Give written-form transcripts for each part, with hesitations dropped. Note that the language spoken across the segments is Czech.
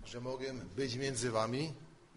że mogę być między wami.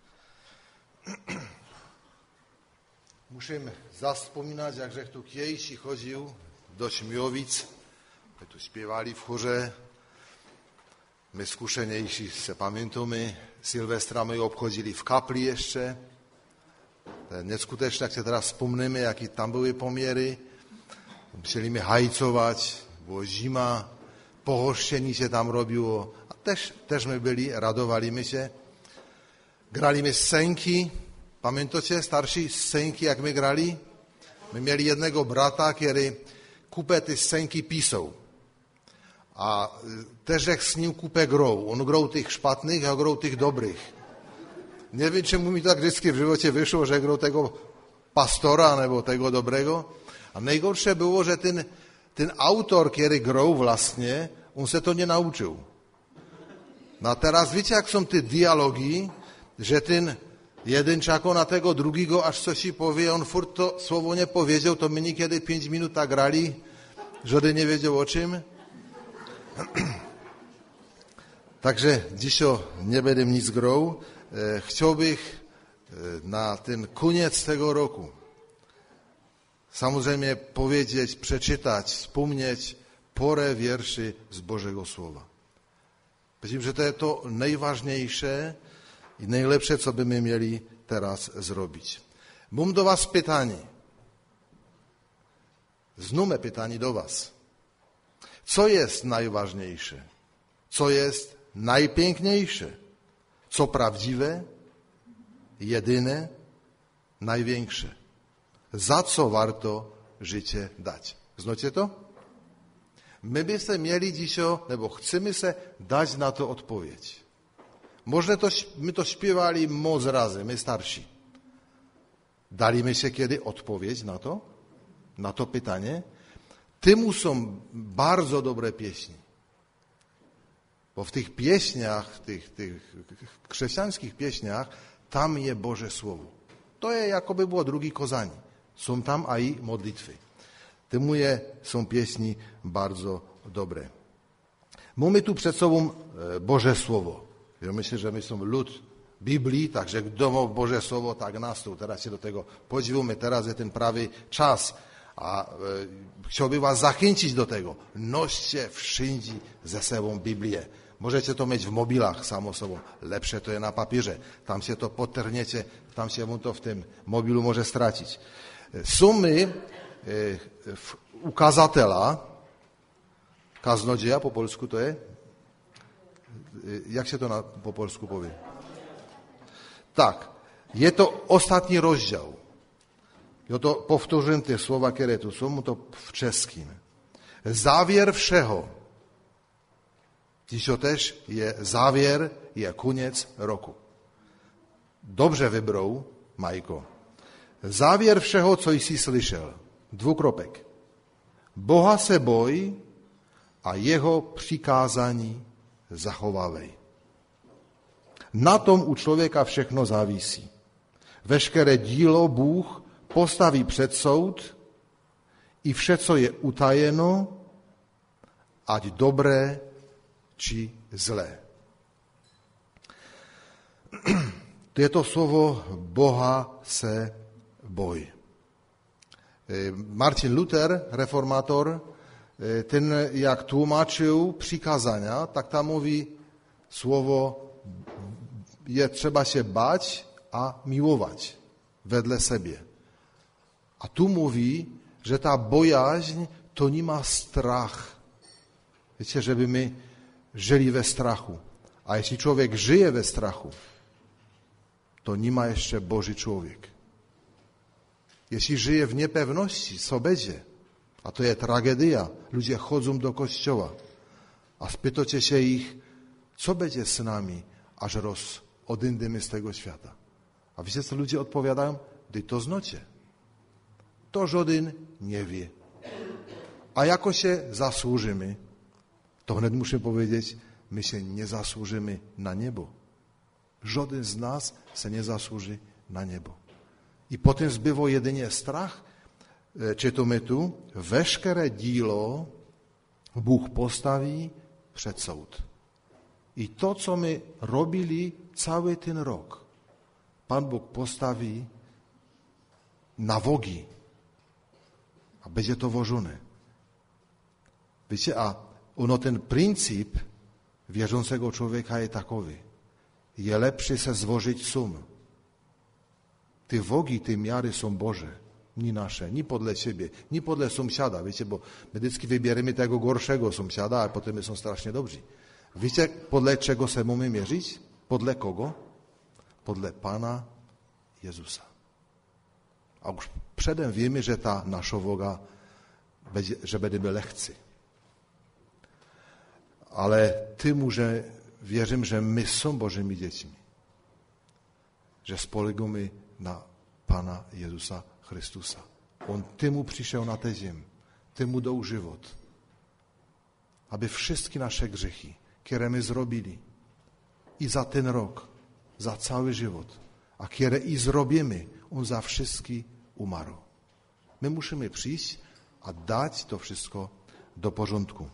Muszę zaspominać, jakże tu kiedyś chodził do Śmiowic. My tu śpiewali w chórze. My skušenější se pamiętamy. Sylwestra my obchodzili w kapli jeszcze. To jest neskuteczne, jak się teraz wspomnimy, jakie tam były pomiary. Musieliśmy hajcować, było zima, pohoštění się tam robiło. A też my byli, radowaliśmy się. Graliśmy scenki. Pamiętacie, starsi scenki, jak my grali? My mieli jednego brata, który kupę ty scenki pisał. A też jak z nim kupę grał. On grał tych szpatnych, a grał tych dobrych. Nie wiem, czemu mi tak vždycky w żywocie wyszło, że grał tego pastora, nebo tego dobrego. A najgorsze było, że ten autor, który grał właśnie, on se to nie nauczył. No a teraz wiecie, jak są te dialogi, że ten jeden czako na tego drugiego, aż coś ci powie, on furt to słowo nie powiedział, to my niekiedy 5 minut tak grali, żaden nie wiedział o czym. Także dzisiaj nie będę nic grał. Chciałbym na ten koniec tego roku samozřejmě powiedzieć, przeczytać, wspomnieć porę wierszy z Bożego Słowa. Myślę, że to jest to najważniejsze i najlepsze, co byśmy mieli teraz zrobić. Mam do was pytanie. Znów pytanie do was. Co jest najważniejsze? Co jest najpiękniejsze? Co prawdziwe, jedyne, największe? Za co warto życie dać? Znacie to? My byśmy mieli dzisiaj, nebo chcemy se dać na to odpowiedź. Może my to śpiewali moc razy, my starsi. Daliśmy się kiedy odpowiedź na to? Na to pytanie? Tymu są bardzo dobre pieśni. Bo w tych pieśniach, tych chrześcijańskich pieśniach, tam jest Boże Słowo. To jest jakoby było drugi kozanie. Są tam a i modlitwy. Tymu są pieśni bardzo dobre. Mamy tu przed sobą Boże Słowo. Ja myślę, że my są lud Biblii, także kto ma Boże Słowo, tak nas tu. Teraz się do tego podziwimy. Teraz jest ten prawy czas. A chciałbym was zachęcić do tego. Noście wszędzie ze sobą Biblię. Możecie to mieć w mobilach samo sobą. Lepsze to jest na papierze. Tam się to podterniecie, tam się wam to w tym mobilu może stracić. Są my ukazatela, kaznodzieja po polsku to jest? Jak się to po polsku powie? Tak, jest to ostatni rozdział. Ja to powtórzę te słowa, które tu są, to w czeskim. Závěr všeho. Dzisiaj też jest závěr, jest koniec roku. Dobrze wybrał, Majko. Závěr všeho, co jsi slyšel. 2 kropek. Boha se boj a jeho přikázání zachovávej. Na tom u člověka všechno závisí. Veškeré dílo Bůh postaví před soud i vše, co je utajeno, ať dobré či zlé. To je to słowo Boha se boj. Martin Luther, reformator, ten jak tłumaczył przykazania, tak tam mówi słowo je trzeba się bać, a miłować wedle siebie. A tu mówi, że ta bojaźń to nie ma strach. Wiecie, żeby my żyli we strachu. A jeśli człowiek żyje we strachu, to nie ma jeszcze Boży człowiek. Jeśli żyje w niepewności, co będzie? A to jest tragedia. Ludzie chodzą do kościoła, a spytacie się ich, co będzie z nami, aż odejdziemy z tego świata. A wiecie, co ludzie odpowiadają? Dy to znacie. To żaden nie wie. A jako się zasłużymy, to wnet muszę powiedzieć, my się nie zasłużymy na niebo. Żaden z nas się nie zasłuży na niebo. I potem zbywa jedynie strach, czytamy tu, veškeré dílo Bůh postaví před soud. I to, co my robili cały ten rok, Pan Bóg postawi na wogi, a będzie to włożone. Wiecie, a ten pryncyp wierzącego człowieka jest takowy. Je lepszy se złożyć sum. Te wogi, te miary są Boże, nie nasze, nie podle siebie, nie podle sąsiada, wiecie, bo my vždycky wybieramy tego gorszego sąsiada, a potem my są strasznie dobrzy. Wiecie, podle czego se mamy mierzyć? Podle kogo? Podle Pana Jezusa. A już przedem wiemy, że ta nasza woga, że będziemy lekcy. Ale tym, że wierzę, że my są Bożymi dziećmi. Że spolegamy na Pana Jezusa Chrystusa. On temu przyszedł na tę ziemię, temu dał żywot, aby wszystkie nasze grzechy, które my zrobili i za ten rok, za cały żywot, a które i zrobimy, on za wszystkie umarł. My musimy przyjść, a dać to wszystko do porządku.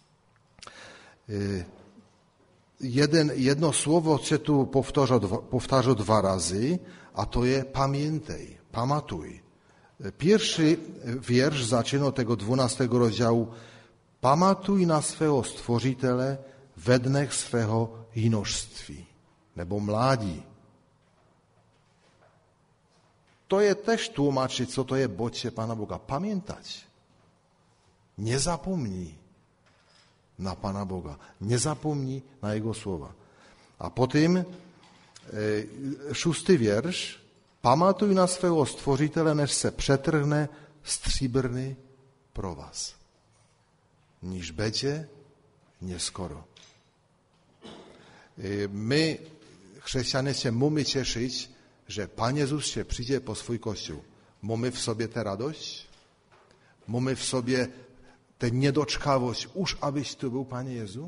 Jedno słowo chcę tu powtarzać 2 razy, a to jest pamiętaj, pamatuj. Pierwszy wiersz zaczyna tego 12 rozdziału. Pamatuj na swego Stworzitele według swego jinożstwi, nebo mládí. To je też tłumaczyć, co to jest bodźcie Pana Boga. Pamiętać. Nie zapomnij na Pana Boga. Nie zapomnij na Jego słowa. A potem 6 wiersz. Pamatuj na swego Stworzitele, než se przetrhne stříbrný provaz. Niż będzie nieskoro. My, chrześcijanie, się mamy cieszyć, że Pan Jezus się przyjdzie po swój Kościół. Mamy w sobie tę radość? Mamy w sobie tę niedoczkawość, już abyś tu był, Panie Jezu?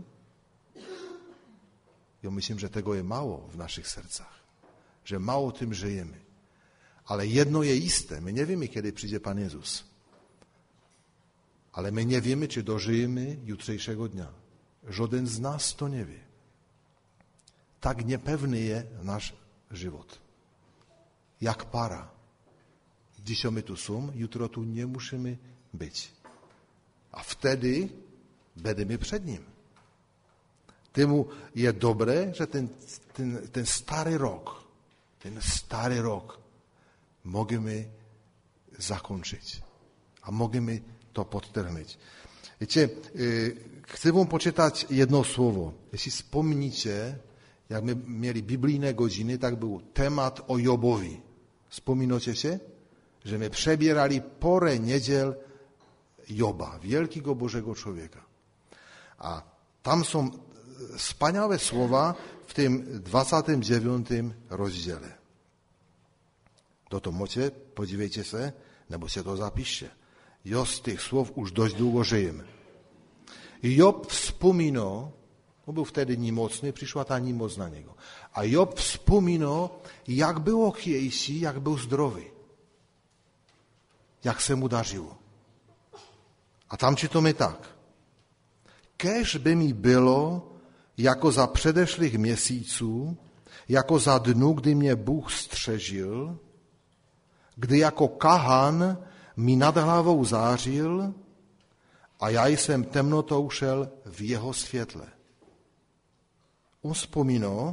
Ja myślę, że tego jest mało w naszych sercach. Że mało tym żyjemy. Ale jedno jest iste. My nie wiemy, kiedy przyjdzie Pan Jezus. Ale my nie wiemy, czy dożyjemy jutrzejszego dnia. Żaden z nas to nie wie. Tak niepewny jest nasz żywot. Jak para. Dzisiaj my tu są, jutro tu nie musimy być. A wtedy będziemy przed Nim. Temu jest dobre, że ten stary rok możemy zakończyć. A możemy to podtrhnąć. Wiecie, chcę wam poczytać jedno słowo. Jeśli wspomnicie, jak my mieli biblijne godziny, tak był temat o Jobowi. Wspominacie się? Że my przebierali porę niedziel Joba, wielkiego Bożego człowieka. A tam są wspaniałe słowa w tym 29 rozdziale. To macie, podziwiajcie się, nebo się to zapiszcie. Jo z tych słów już dość długo żyjemy. Job wspominał, on był wtedy niemocny, przyszła ta niemoc na niego. A Job wspominał, jak było kiedyś, jak był zdrowy. Jak se mu darzyło. A tam czytamy tak. Kež by mi było, jako za předešlých měsíců, jako za dnu, kdy mě Bůh střežil, kdy jako kahan mi nad hlavou zářil a já jsem temnotou šel v jeho světle. On vzpomínal,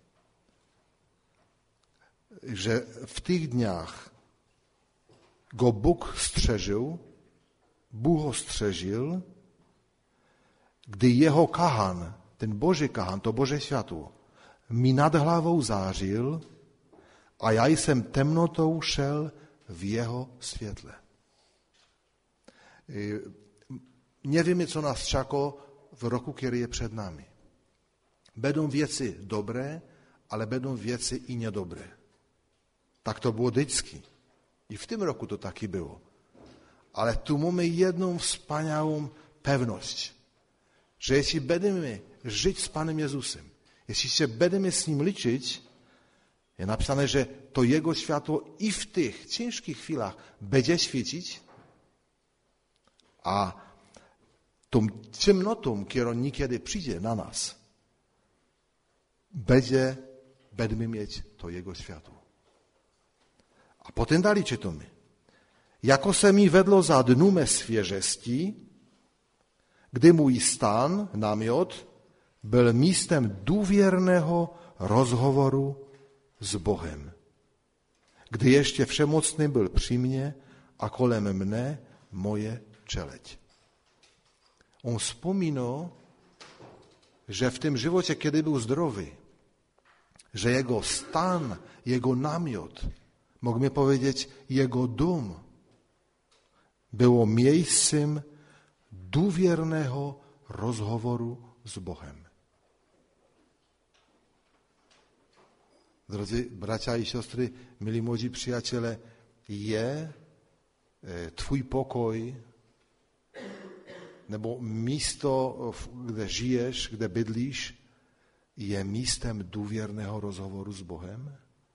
že v těch dňách go Bůh střežil, Bůh ho střežil, kdy jeho kahan, ten Boží kahan, to Bože světlo, mi nad hlavou zářil a já jsem temnotou šel v jeho světle. Nevíme, co nás čeká v roku, který je před námi. Będą věci dobré, ale będą věci i niedobré. Tak to było vždycky. I w tym roku to taky było. Ale tu mamy jedną wspaniałą pewność, że jeśli będziemy żyć z Panem Jezusem, jeśli się będziemy z Nim liczyć, jest napisane, że to Jego światło i w tych ciężkich chwilach będzie świecić, a tą ciemnotą, która niekiedy przyjdzie na nas, budeme mít to jeho světlo. A potom dali četome. Jako se mi vedlo za dnu mé svěžesti, kdy můj stan, namiot, byl místem důvěrného rozhovoru s Bohem. Kdy ještě všemocný byl při mně a kolem mne moje čeleť. On vzpomínal, že v tom životě, kdy byl zdrový, že jeho stan, jeho namiot, můžeme powiedzieć, jego dom, było miejscem důvěrného rozhovoru s Bohem. Drodzy bracia i siostry, milí młodzi przyjaciele, je twój pokoj nebo místo, kde žiješ, kde bydlíš, je místem důvěrného rozhovoru s Bohem?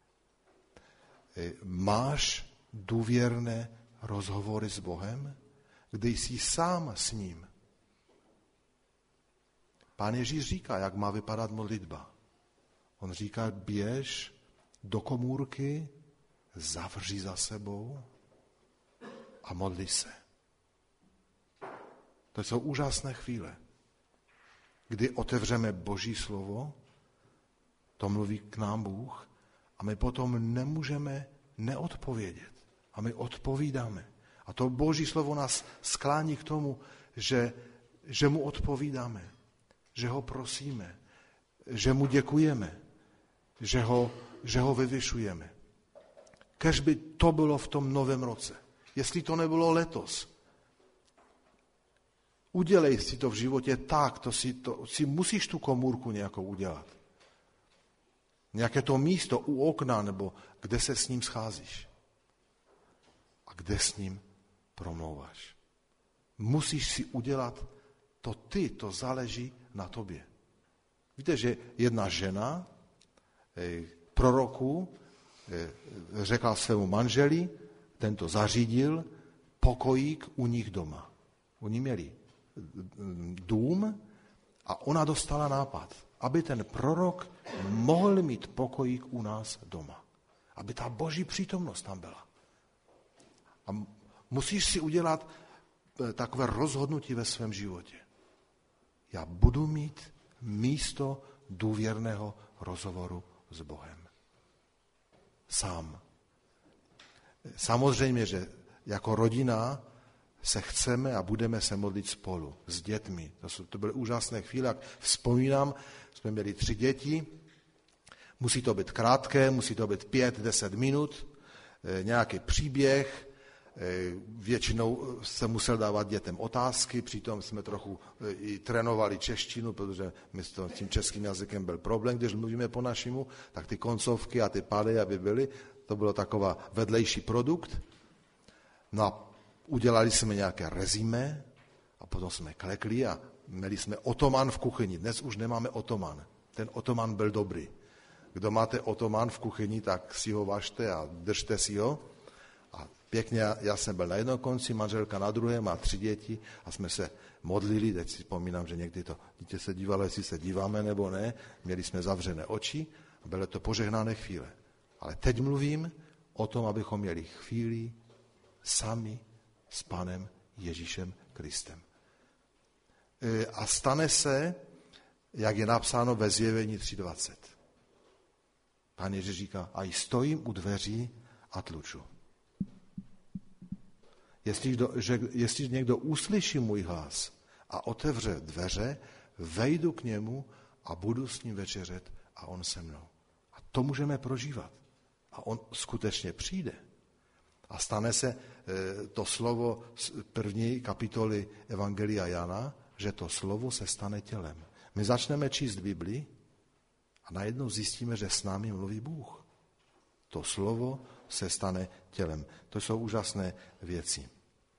Máš důvěrné rozhovory s Bohem, kde jsi sám s ním? Pán Ježíš říká, jak má vypadat modlitba. On říká, běž do komůrky, zavři za sebou a modli se. To jsou úžasné chvíle, kdy otevřeme Boží slovo, to mluví k nám Bůh, a my potom nemůžeme neodpovědět. A my odpovídáme. A to Boží slovo nás sklání k tomu, že mu odpovídáme, že ho prosíme, že mu děkujeme, že ho vyvyšujeme. Kež by to bylo v tom novém roce. Jestli to nebylo letos, udělej si to v životě tak, to si musíš tu komůrku nějakou udělat. Nějaké to místo u okna, nebo kde se s ním scházíš. A kde s ním promlouváš. Musíš si udělat to ty, to záleží na tobě. Víte, že jedna žena proroku řekla svému manželi, ten to zařídil, pokojík u nich doma. Oni měli dům a ona dostala nápad, aby ten prorok mohl mít pokojík u nás doma. Aby ta Boží přítomnost tam byla. A musíš si udělat takové rozhodnutí ve svém životě. Já budu mít místo důvěrného rozhovoru s Bohem. Sám. Samozřejmě, že jako rodina se chceme a budeme se modlit spolu s dětmi. To byly úžasné chvíle, jak vzpomínám, jsme měli 3 děti, musí to být krátké, musí to být 5-10 minut, nějaký příběh, většinou se musel dávat dětem otázky, přitom jsme trochu i trénovali češtinu, protože my s tím českým jazykem byl problém, když mluvíme po našimu, tak ty koncovky a ty pády, aby byly, to bylo taková vedlejší produkt. No a udělali jsme nějaké rezime a potom jsme klekli a měli jsme otoman v kuchyni. Dnes už nemáme otoman. Ten otoman byl dobrý. Kdo máte otoman v kuchyni, tak si ho važte a držte si ho. A pěkně, já jsem byl na jednom konci, manželka na druhém, má 3 děti a jsme se modlili. Teď si vzpomínám, že někdy to dítě se dívalo, jestli se díváme nebo ne. Měli jsme zavřené oči a byly to požehnané chvíle. Ale teď mluvím o tom, abychom měli chvíli sami s Pánem Ježíšem Kristem. A stane se, jak je napsáno ve Zjevení 3:20. Pán Ježíš říká, a stojím u dveří a tluču. Jestli někdo uslyší můj hlas a otevře dveře, vejdu k němu a budu s ním večeřet a on se mnou. A to můžeme prožívat. A on skutečně přijde. A stane se to slovo z 1. kapitoly Evangelia Jana, že to slovo se stane tělem. My začneme číst Biblii a najednou zjistíme, že s námi mluví Bůh. To slovo se stane tělem. To jsou úžasné věci.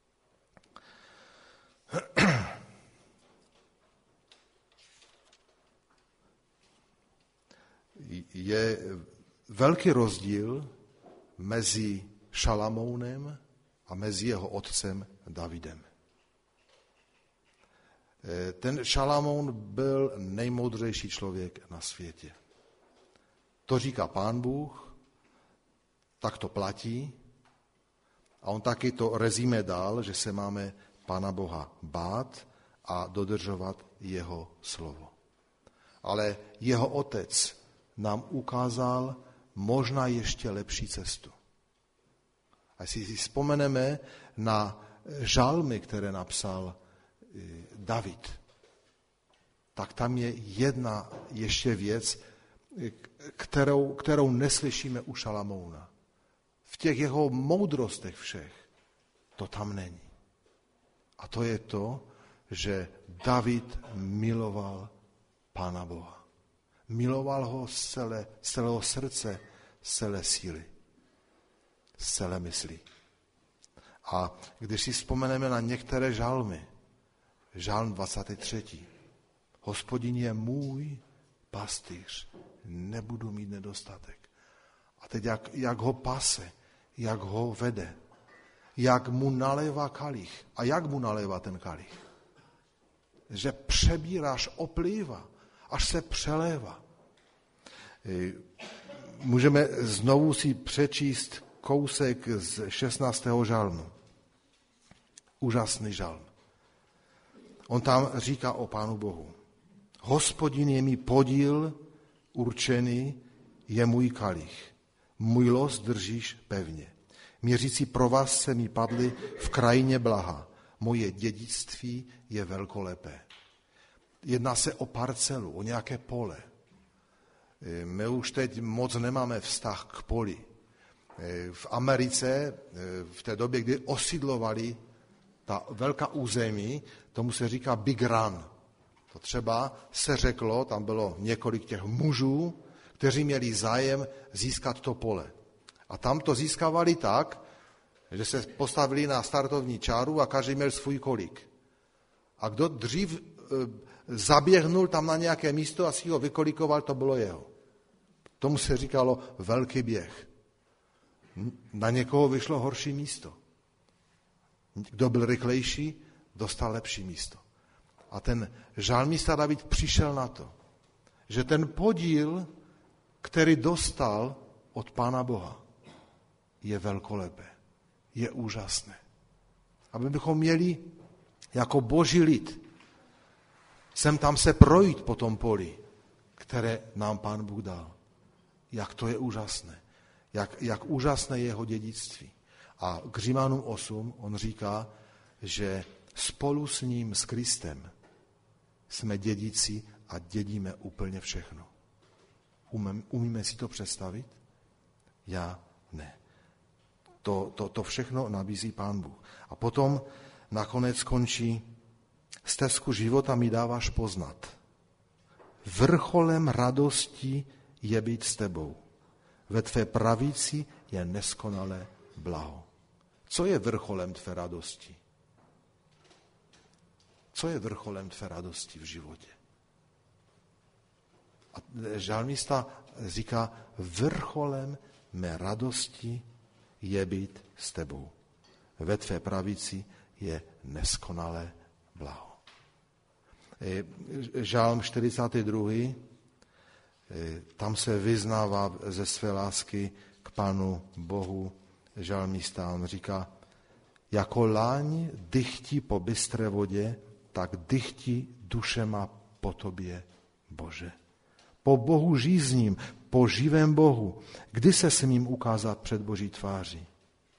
Je velký rozdíl mezi Šalamounem a mezi jeho otcem Davidem. Ten Šalamoun byl nejmoudřejší člověk na světě. To říká Pán Bůh, tak to platí. A on taky to rezime dal, že se máme Pána Boha bát a dodržovat jeho slovo. Ale jeho otec nám ukázal možná ještě lepší cestu. A jestli si vzpomeneme na žalmy, které napsal David, tak tam je jedna ještě věc, kterou neslyšíme u Šalamouna. V těch jeho moudrostech všech to tam není. A to je to, že David miloval Pána Boha. Miloval ho z celého srdce, z celé síly, z celé mysli. A když si vzpomeneme na některé žalmy, žalm 23. Hospodin je můj pastýř, nebudu mít nedostatek. A teď jak ho pase, jak ho vede, jak mu nalévá kalich. A jak mu nalévá ten kalich? Že přebíráš, oplývá, až se přelévá. Můžeme znovu si přečíst kousek z 16. žalmu. Úžasný žalm. On tam říká o Pánu Bohu. Hospodin je mi podíl určený, je můj kalich. Můj los držíš pevně. Měřící provazce mi padly v krajině blaha. Moje dědictví je velkolepé. Jedná se o parcelu, o nějaké pole. My už teď moc nemáme vztah k poli. V Americe, v té době, kdy osidlovali ta velká území, tomu se říká Big Run. To třeba se řeklo, tam bylo několik těch mužů, kteří měli zájem získat to pole. A tam to získávali tak, že se postavili na startovní čáru a každý měl svůj kolík. A kdo dřív zaběhnul tam na nějaké místo a si ho vykolikoval, to bylo jeho. Tomu se říkalo velký běh. Na někoho vyšlo horší místo. Kdo byl rychlejší, dostal lepší místo. A ten žalmista David přišel na to, že ten podíl, který dostal od Pána Boha, je velkolepé, je úžasné. Aby bychom měli jako boží lid sem tam se projít po tom poli, které nám Pán Bůh dal. Jak to je úžasné. Jak úžasné je jeho dědictví. A k Římanům 8 on říká, že spolu s ním, s Kristem, jsme dědici a dědíme úplně všechno. Umíme si to představit? Já ne. To všechno nabízí Pán Bůh. A potom nakonec končí: stezku života mi dáváš poznat. Vrcholem radosti je být s tebou. Ve tvé pravici je neskonalé blaho. Co je vrcholem tvé radosti? Co je vrcholem tvé radosti v životě? A žalmista říká, vrcholem mé radosti je být s tebou. Ve tvé pravici je neskonalé blaho. Žalm 42. Tam se vyznává ze své lásky k Pánu Bohu. Žalmista, on říká, jako láň dychtí po bystré vodě, tak dychtí duše má po tobě, Bože. Po Bohu žízním, po živém Bohu, kdy se smím ukázat před Boží tváří.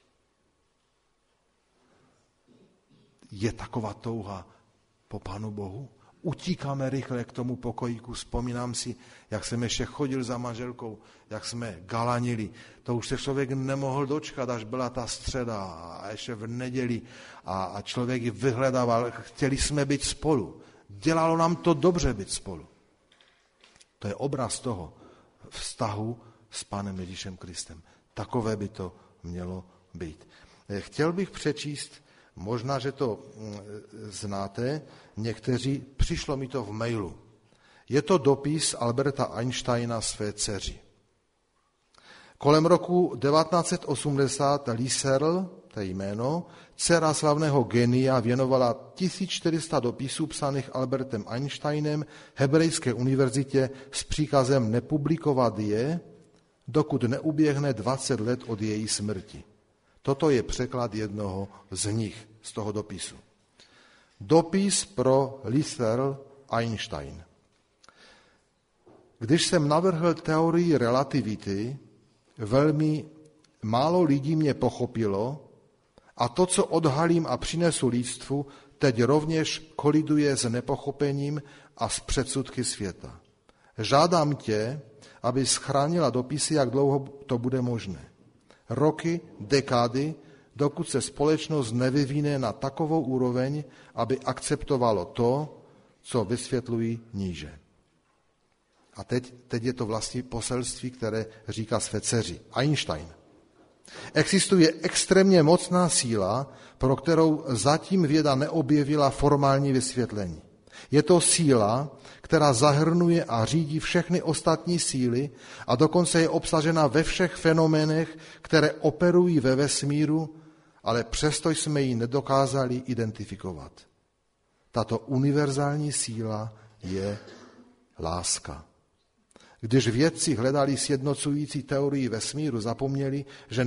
Je taková touha po Pánu Bohu? Utíkáme rychle k tomu pokojíku. Vzpomínám si, jak jsem ještě chodil za manželkou, jak jsme galanili. To už se člověk nemohl dočkat, až byla ta středa a ještě v neděli a člověk ji vyhledával. Chtěli jsme být spolu. Dělalo nám to dobře být spolu. To je obraz toho vztahu s Pánem Ježíšem Kristem. Takové by to mělo být. Chtěl bych přečíst, možná, že to znáte, někteří, přišlo mi to v mailu. Je to dopis Alberta Einsteina své dceři. Kolem roku 1980 Liesl, to je jméno, dcera slavného genia, věnovala 1400 dopisů psaných Albertem Einsteinem Hebrejské univerzitě s příkazem nepublikovat je dokud neuběhne 20 let od její smrti. Toto je překlad jednoho z nich, z toho dopisu. Dopis pro Liesl Einstein. Když jsem navrhl teorii relativity, velmi málo lidí mě pochopilo a to, co odhalím a přinesu lidstvu, teď rovněž koliduje s nepochopením a s předsudky světa. Žádám tě, aby schránila dopisy, jak dlouho to bude možné. Roky, dekády, dokud se společnost nevyvine na takovou úroveň, aby akceptovalo to, co vysvětlují níže. A teď je to vlastně poselství, které říká své dceři. Einstein. Existuje extrémně mocná síla, pro kterou zatím věda neobjevila formální vysvětlení. Je to síla, která zahrnuje a řídí všechny ostatní síly a dokonce je obsažena ve všech fenoménech, které operují ve vesmíru, ale přesto jsme ji nedokázali identifikovat. Tato univerzální síla je láska. Když vědci hledali sjednocující teorii vesmíru, zapomněli, že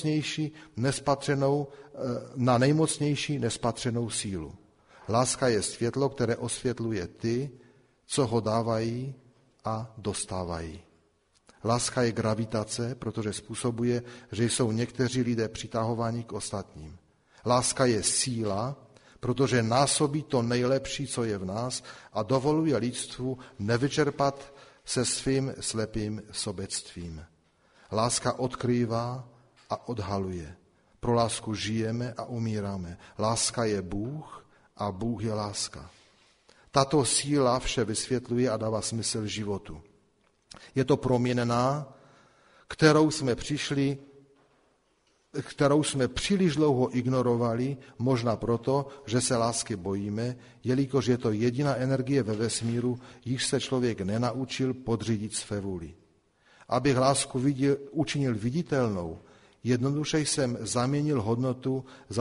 na nejmocnější nespatřenou sílu. Láska je světlo, které osvětluje ty, co ho dávají a dostávají. Láska je gravitace, protože způsobuje, že jsou někteří lidé přitahováni k ostatním. Láska je síla, protože násobí to nejlepší, co je v nás a dovoluje lidstvu nevyčerpat se svým slepým sobectvím. Láska odkrývá a odhaluje. Pro lásku žijeme a umíráme. Láska je Bůh a Bůh je láska. Tato síla vše vysvětluje a dává smysl životu. Je to proměnná, kterou jsme příliš dlouho ignorovali, možná proto, že se lásky bojíme, jelikož je to jediná energie ve vesmíru, již se člověk nenaučil podřídit své vůli. Abych lásku učinil viditelnou, jednoduše jsem zaměnil hodnotu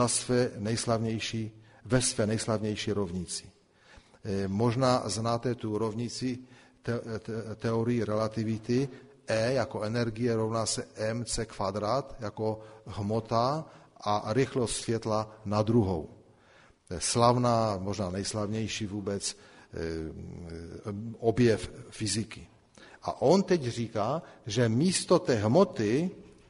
ve své nejslavnější rovnici. Možná znáte tu rovnici teorii relativity. E jako energie rovná se mc kvadrát jako hmota a rychlost světla na druhou. Slavná, možná nejslavnější vůbec objev fyziky. A on teď říká, že místo té hmoty,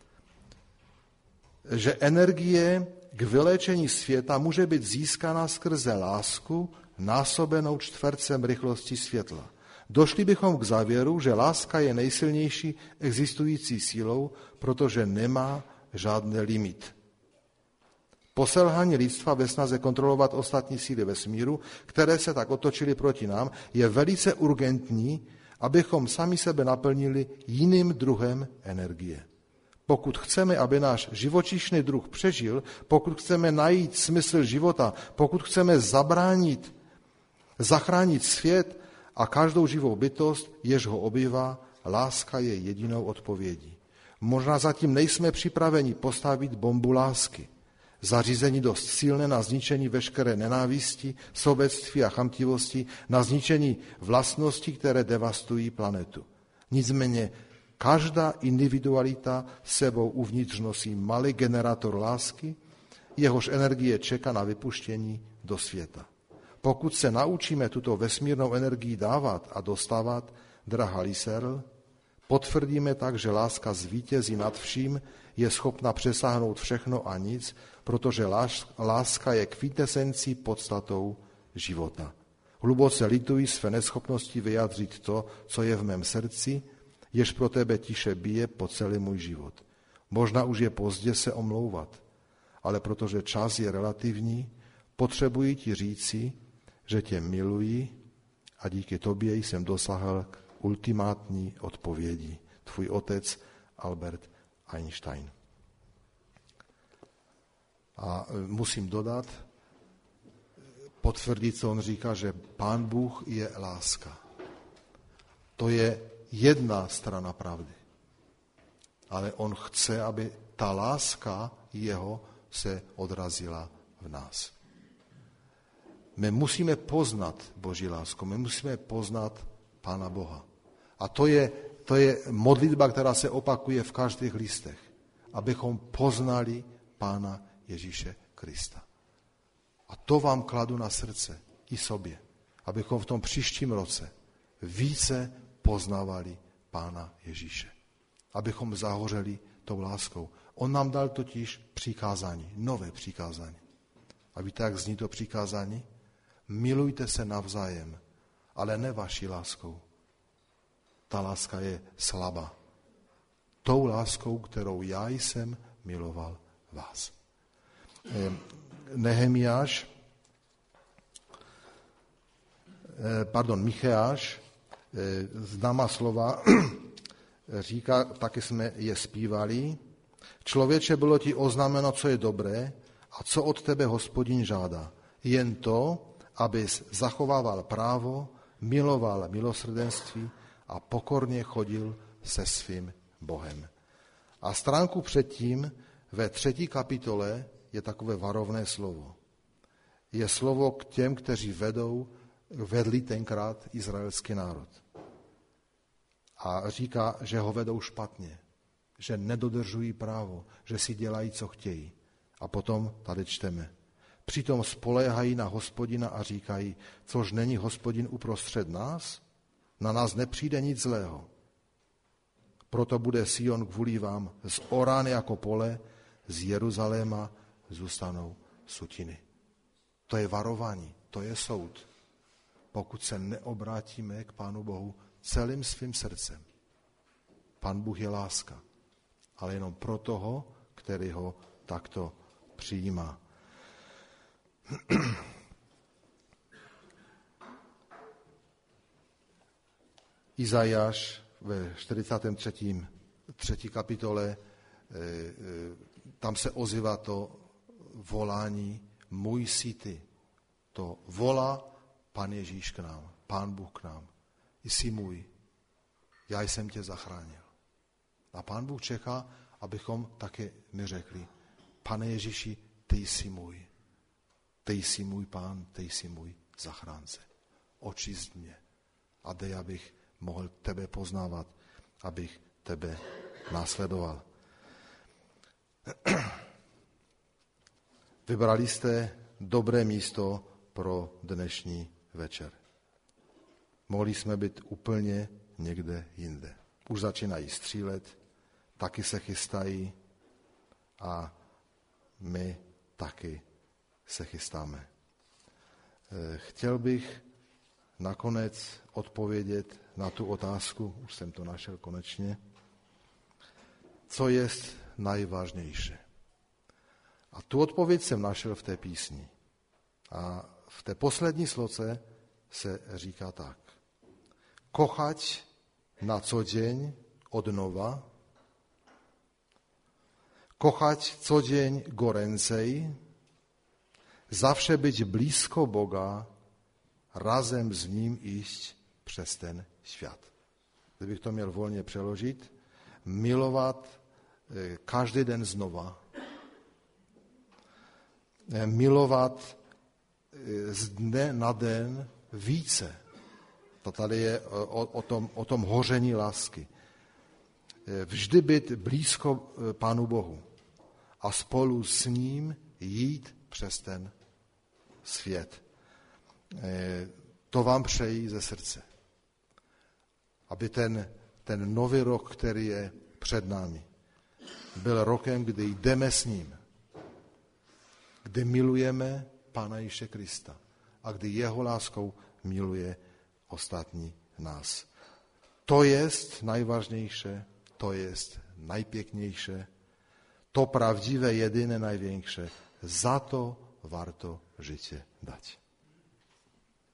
že energie k vyléčení světa může být získána skrze lásku násobenou čtvercem rychlosti světla. Došli bychom k závěru, že láska je nejsilnější existující sílou, protože nemá žádný limit. Po selhání lidstva ve snaze kontrolovat ostatní síly vesmíru, které se tak otočily proti nám, je velice urgentní, abychom sami sebe naplnili jiným druhem energie. Pokud chceme, aby náš živočišný druh přežil, pokud chceme najít smysl života, pokud chceme zachránit svět a každou živou bytost, jež ho obývá, láska je jedinou odpovědí. Možná zatím nejsme připraveni postavit bombu lásky, zařízení dost silné na zničení veškeré nenávisti, sobectví a chamtivosti, na zničení vlastností, které devastují planetu. Nicméně každá individualita sebou uvnitř nosí malý generátor lásky, jehož energie čeká na vypuštění do světa. Pokud se naučíme tuto vesmírnou energii dávat a dostávat, drahá Liesl, potvrdíme tak, že láska zvítězí nad vším, je schopna přesáhnout všechno a nic, protože láska je kvíntesencí podstatou života. Hluboce lituji své neschopnosti vyjádřit to, co je v mém srdci, jež pro tebe tiše bije po celý můj život. Možná už je pozdě se omlouvat, ale protože čas je relativní, potřebuji ti říci, že tě miluji a díky tobě jsem dosáhl k ultimátní odpovědi. Tvůj otec Albert Einstein. A musím dodat, potvrdit, co on říká, že Pán Bůh je láska. To je jedna strana pravdy. Ale on chce, aby ta láska jeho se odrazila v nás. My musíme poznat Boží lásku, my musíme poznat Pána Boha. A to je to je modlitba, která se opakuje v každých listech. Abychom poznali Pána Ježíše Krista. A to vám kladu na srdce i sobě. Abychom v tom příštím roce více poznávali Pána Ježíše. Abychom zahořeli tou láskou. On nám dal totiž přikázání, nové přikázání. A víte, jak zní to přikázání? Milujte se navzájem, ale ne vaší láskou. Ta láska je slabá. Tou láskou, kterou já jsem miloval vás. Micheáš, známá slova, říká, taky jsme je zpívali. Člověče, bylo ti oznámeno, co je dobré a co od tebe Hospodin žádá. Jen to, abys zachovával právo, miloval milosrdenství a pokorně chodil se svým Bohem. A stránku předtím ve 3. kapitole je takové varovné slovo. Je slovo k těm, kteří vedli tenkrát izraelský národ. A říká, že ho vedou špatně, že nedodržují právo, že si dělají, co chtějí. A potom tady čteme. Přitom spoléhají na Hospodina a říkají, což není Hospodin uprostřed nás? Na nás nepřijde nic zlého. Proto bude Sion kvůli vám zorán jako pole, z Jeruzaléma zůstanou sutiny. To je varování, to je soud. Pokud se neobrátíme k Pánu Bohu celým svým srdcem. Pán Bůh je láska, ale jenom pro toho, který ho takto přijímá. Izajáš ve 43. 3. kapitole, tam se ozývá to volání můj jsi ty. To volá Pán Ježíš k nám, Pán Bůh k nám. Jsi můj, já jsem tě zachránil. A Pán Bůh čeká, abychom také my řekli, Pane Ježíši, ty jsi můj. Ty jsi můj Pán, ty jsi můj zachránce. Očist mě a dej, abych mohl tebe poznávat, abych tebe následoval. Vybrali jste dobré místo pro dnešní večer. Mohli jsme být úplně někde jinde. Už začínají střílet, taky se chystají a my taky se chystáme. Chtěl bych nakonec odpovědět na tu otázku, už jsem to našel konečně, co je nejvážnější. A tu odpověď jsem našel v té písni. A v té poslední sloce se říká tak. Kochať na co deň od nova, kochať co deň gorencej, zawsze być blisko Boga, razem z ním ísť přes ten świat. Kdybych to měl volně přeložit, milovat každý den znova, milovat z dne na den více. To tady je o tom hoření lásky. Vždy být blízko Pánu Bohu a spolu s ním jít přes ten svět. To vám přeji ze srdce. Aby ten nový rok, který je před námi, byl rokem, kdy jdeme s ním, kdy milujeme Pána Ježíše Krista a kdy jeho láskou miluje ostatní nás. To jest najważniejsze, to jest najpiękniejsze, to prawdziwe, jedyne, największe. Za to warto życie dać.